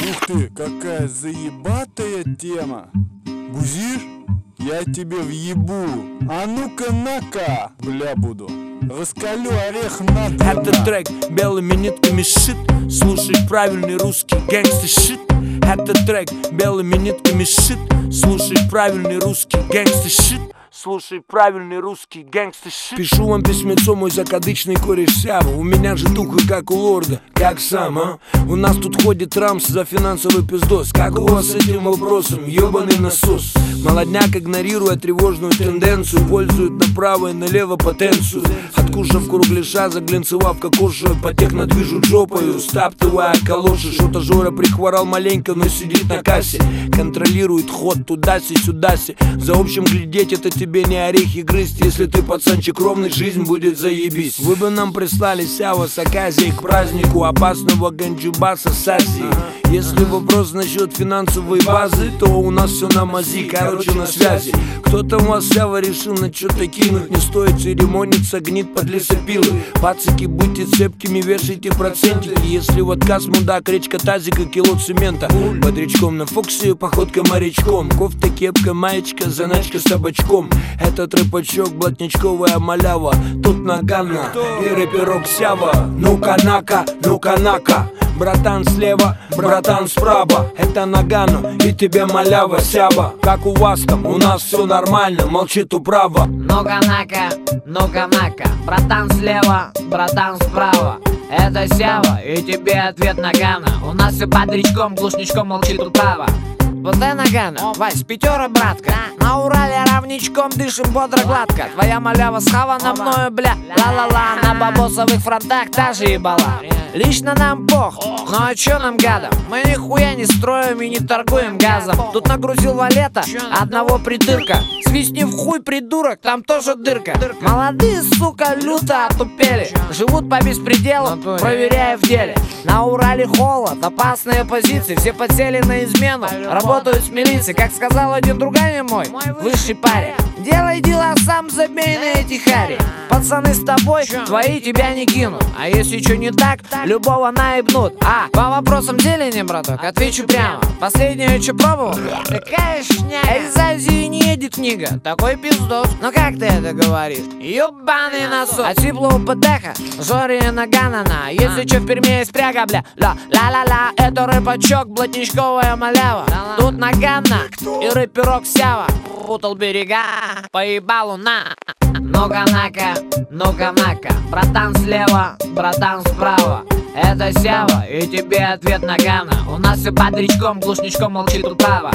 Ух ты, какая заебатая тема. Бузишь? Я тебе въебу. А ну-ка на-ка, бля буду. Раскалю орех на два. Это трек белыми нитками шит. Слушай правильный русский гэнгста шит. Это трек белыми нитками шит. Слушай правильный русский гэнгста шит. Слушай правильный русский гэнгста шит. Пишу вам письмецо, мой закадычный кореш Сява. У меня же туха, как у лорда, как сам, а? У нас тут ходит Рамс за финансовый пиздос. Как у вас с этим вопросом, ёбаный насос? Молодняк, игнорируя тревожную тенденцию, пользует направо и налево потенцию. Откушав кругляша, заглянцевав кокошую, по технодвижу жопою, стаптывая калоши. Что-то Жора прихворал маленько, но сидит на кассе. Контролирует ход туда-си, сюда-си. За общим глядеть, это тебе не орехи грызть. Если ты пацанчик ровный, жизнь будет заебись. Вы бы нам прислали Сява с Аказией к празднику опасного ганджубаса с Азии. Если вопрос насчет финансовой базы, то у нас все на мази, короче на связи. Кто-то у вас Сява решил на что-то кинуть. Не стоит церемониться, гнит под лесопилы. Пацики, будьте цепкими, вешайте процентики. Если в отказ мудак, речка тазика, кило цемента. Бодрячком на Фоксе, походка морячком. Кофта, кепка, маечка, заначка с табачком. Этот рэпачок, блатничковая малява. Тут Нагана и рэперок Сява. Ну-ка нака, ну-ка нака. Братан слева, братан справа. Это Нагано и тебе малява Сява. Как у вас там, у нас все нормально, молчит управа. Ну-ка нака, ну-ка нака. Братан слева, братан справа. Это Сява и тебе ответ Нагано. У нас все бодрячком, глушничком, молчит управа. Вот это Нагано, Вась, пятера, братка. На Урале равничком дышим бодро гладко. Твоя малява схавана мною, бля, ла-ла-ла. На бабосовых фронтах та же ебала. Лично нам пох, ну а чё нам гадом? Мы нихуя не строим и не торгуем газом. Тут нагрузил валета одного придырка. Свистни в хуй, придурок, там тоже дырка. Молодые, сука, люто отупели. Живут по беспределу, проверяя в деле. На Урале холод, опасные позиции. Все подсели на измену, работают с милицией. Как сказал один другой мой, высший парень: делай дела сам, забей на эти хари. Пацаны с тобой, твои тебя не кинут. А если что не так, любого наебнут. А по вопросам зелени, браток, отвечу прямо. Последнее, что пробовал? Такая шняга. Из Азии не едет книга, такой пиздос. Ну как ты это говоришь? Ёбаный насос. А тепло у ПТХ, Жори Наганана. Если что в Перми есть пряга, бля, ла-ла-ла-ла. Это рэпачок, блатничковая малява. Тут Нагана и рэперок Сява. Путал берега, поебалу на. Ну-ка нака, ну-ка нака. Братан слева, братан справа. Это Сява и тебе ответ Нагано. У нас все бодрячком, глушничком, молчит управа.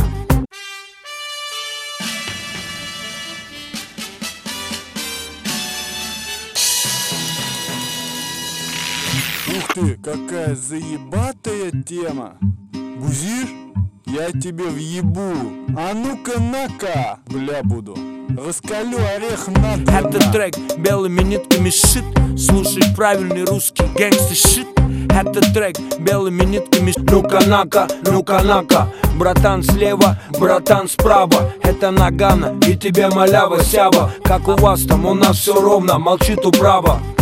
Ух ты, какая заебатая тема. Бузишь? Я тебе въебу. А ну-ка на-ка, бля буду. Раскалю орех на два. Это трек белыми нитками шит. Слушай правильный русский гэнгста шит. Это трек белыми нитками шит. Ну-ка нака, ну-ка нака. Братан слева, братан справа. Это Нагано и тебе малява Сява. Как у вас там, у нас все ровно, молчит управа.